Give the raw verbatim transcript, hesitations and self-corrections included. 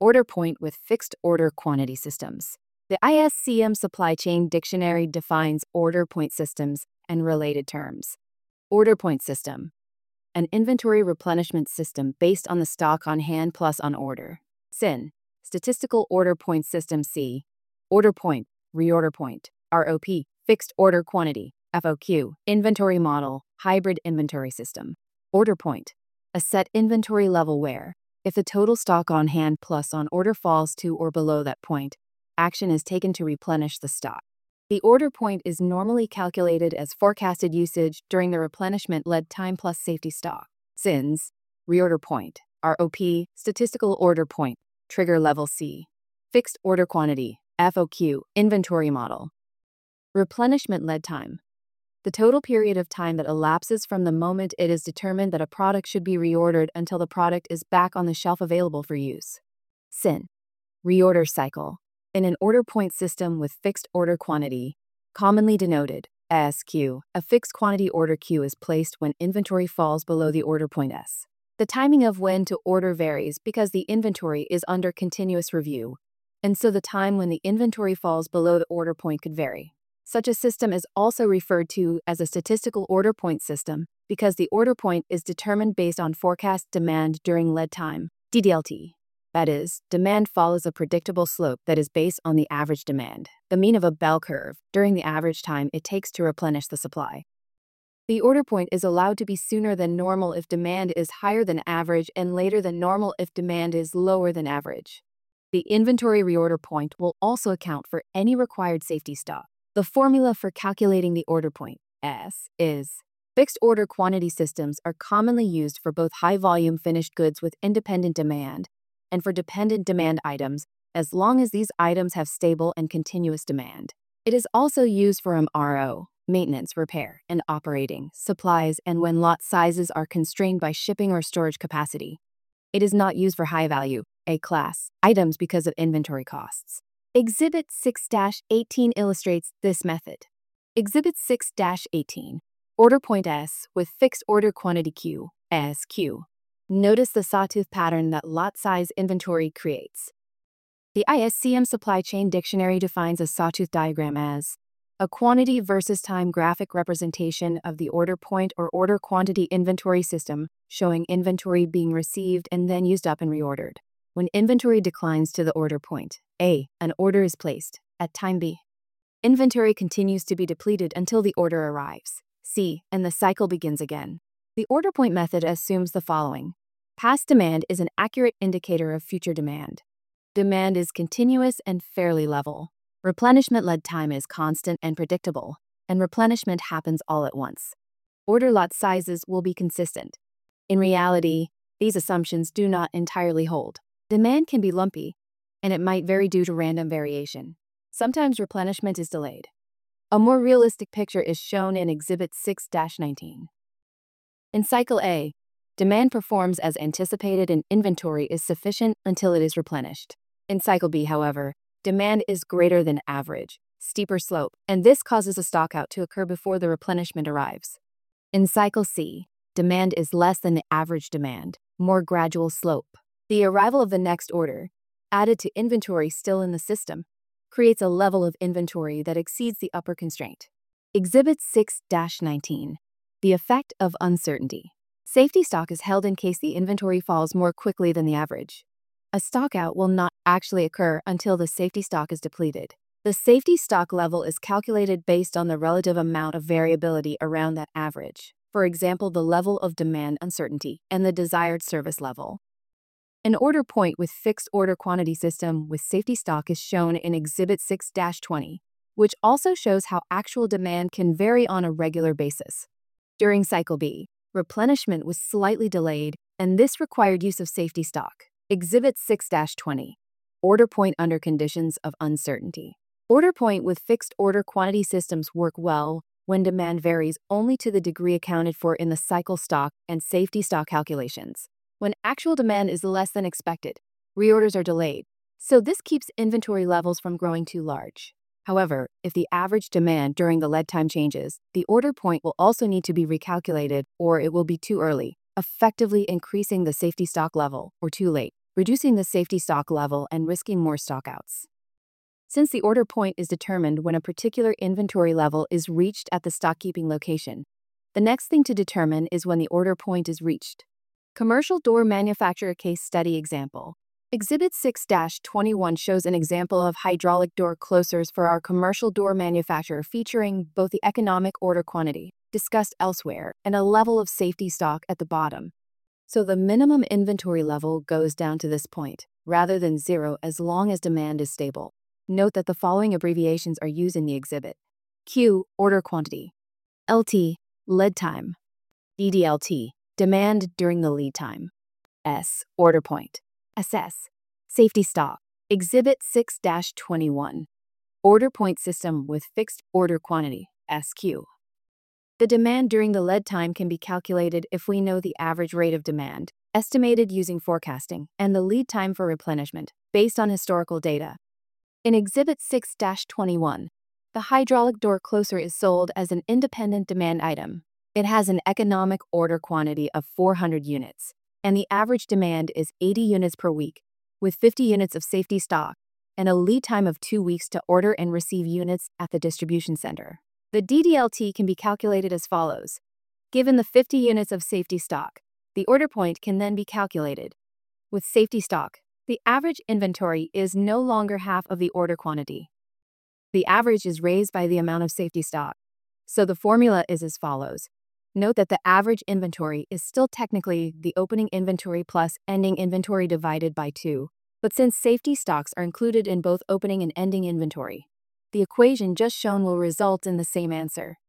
Order point with fixed order quantity systems. The I S C M Supply Chain Dictionary defines order point systems and related terms. Order point system: an inventory replenishment system based on the stock on hand plus on order. S I N: statistical order point system. C: order point, reorder point. R O P: fixed order quantity. F O Q: inventory model, hybrid inventory system. Order point: a set inventory level where, if the total stock on hand plus on order falls to or below that point, action is taken to replenish the stock. The order point is normally calculated as forecasted usage during the replenishment lead time plus safety stock. S I Ns: reorder point. R O P: statistical order point, trigger level. C: fixed order quantity. F O Q: inventory model. Replenishment lead time: the total period of time that elapses from the moment it is determined that a product should be reordered until the product is back on the shelf available for use. S I N: reorder cycle. In an order point system with fixed order quantity, commonly denoted S Q, a fixed quantity order queue is placed when inventory falls below the order point S. The timing of when to order varies because the inventory is under continuous review, and so the time when the inventory falls below the order point could vary. Such a system is also referred to as a statistical order point system because the order point is determined based on forecast demand during lead time, D D L T. That is, demand follows a predictable slope that is based on the average demand, the mean of a bell curve, during the average time it takes to replenish the supply. The order point is allowed to be sooner than normal if demand is higher than average and later than normal if demand is lower than average. The inventory reorder point will also account for any required safety stock. The formula for calculating the order point, S, is: fixed order quantity systems are commonly used for both high-volume finished goods with independent demand and for dependent demand items, as long as these items have stable and continuous demand. It is also used for M R O, maintenance, repair, and operating, supplies, and when lot sizes are constrained by shipping or storage capacity. It is not used for high-value, A-class, items because of inventory costs. Exhibit six dash eighteen illustrates this method. Exhibit six dash eighteen. Order point S with fixed order quantity Q, S Q. Notice the sawtooth pattern that lot size inventory creates. The I S C M Supply Chain Dictionary defines a sawtooth diagram as a quantity versus time graphic representation of the order point or order quantity inventory system showing inventory being received and then used up and reordered. When inventory declines to the order point, A, an order is placed. At time B, inventory continues to be depleted until the order arrives. C, and the cycle begins again. The order point method assumes the following. Past demand is an accurate indicator of future demand. Demand is continuous and fairly level. Replenishment lead time is constant and predictable, and replenishment happens all at once. Order lot sizes will be consistent. In reality, these assumptions do not entirely hold. Demand can be lumpy, and it might vary due to random variation. Sometimes replenishment is delayed. A more realistic picture is shown in Exhibit six dash nineteen. In Cycle A, demand performs as anticipated and inventory is sufficient until it is replenished. In Cycle B, however, demand is greater than average, steeper slope, and this causes a stockout to occur before the replenishment arrives. In Cycle C, demand is less than the average demand, more gradual slope. The arrival of the next order, added to inventory still in the system, creates a level of inventory that exceeds the upper constraint. Exhibit six dash nineteen. The effect of uncertainty. Safety stock is held in case the inventory falls more quickly than the average. A stockout will not actually occur until the safety stock is depleted. The safety stock level is calculated based on the relative amount of variability around that average. For example, the level of demand uncertainty and the desired service level. An order point with fixed order quantity system with safety stock is shown in Exhibit six dash twenty, which also shows how actual demand can vary on a regular basis. During Cycle B, replenishment was slightly delayed, and this required use of safety stock. Exhibit six dash twenty. Order point under conditions of uncertainty. Order point with fixed order quantity systems work well when demand varies only to the degree accounted for in the cycle stock and safety stock calculations. When actual demand is less than expected, reorders are delayed, so this keeps inventory levels from growing too large. However, if the average demand during the lead time changes, the order point will also need to be recalculated or it will be too early, effectively increasing the safety stock level, or too late. reducing the safety stock level and risking more stockouts. Since the order point is determined when a particular inventory level is reached at the stock-keeping location, the next thing to determine is when the order point is reached. Commercial door manufacturer case study example. Exhibit six dash twenty-one shows an example of hydraulic door closers for our commercial door manufacturer featuring both the economic order quantity, discussed elsewhere, and a level of safety stock at the bottom. So the minimum inventory level goes down to this point, rather than zero as long as demand is stable. Note that the following abbreviations are used in the exhibit. Q, order quantity. L T, lead time. D D L T, demand during the lead time. S, order point. S S, safety stock. Exhibit six dash twenty-one, order point system with fixed order quantity, S Q. The demand during the lead time can be calculated if we know the average rate of demand, estimated using forecasting, and the lead time for replenishment, based on historical data. In Exhibit six dash twenty-one, the hydraulic door closer is sold as an independent demand item. It has an economic order quantity of four hundred units, and the average demand is eighty units per week, with fifty units of safety stock, and a lead time of two weeks to order and receive units at the distribution center. The D D L T can be calculated as follows. Given the fifty units of safety stock, the order point can then be calculated. With safety stock, the average inventory is no longer half of the order quantity. The average is raised by the amount of safety stock. So the formula is as follows. Note that the average inventory is still technically the opening inventory plus ending inventory divided by two, but since safety stocks are included in both opening and ending inventory, the equation just shown will result in the same answer.